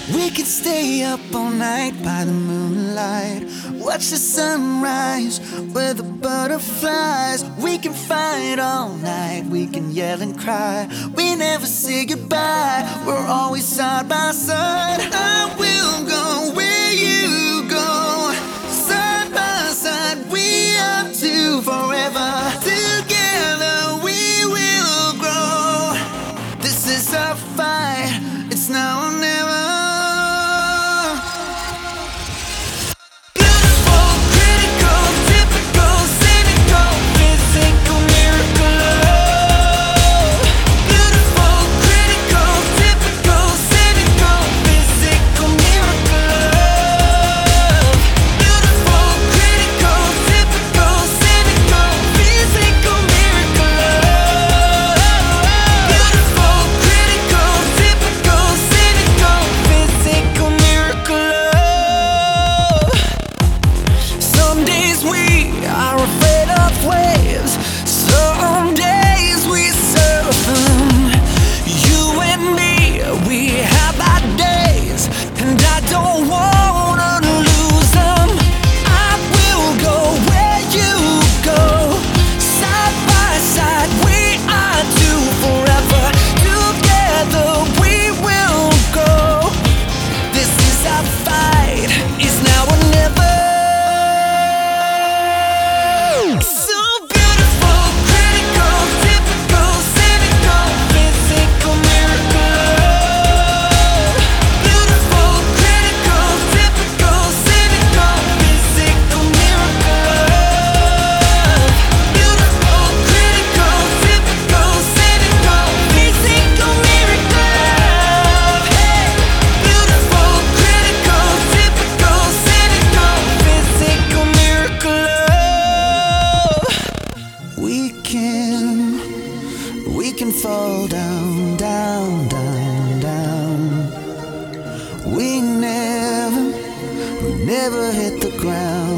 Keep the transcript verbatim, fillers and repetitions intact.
We could stay up all night by the moonlight, watch the sunrise with the butterflies. We can fight all night, we can yell and cry. We never say goodbye, we're always side by side. I will go where you go, side by side. We are two forever. Together we will grow. This is our fight, it's now or never. We can fall down, down, down, down. We never, we never hit the ground.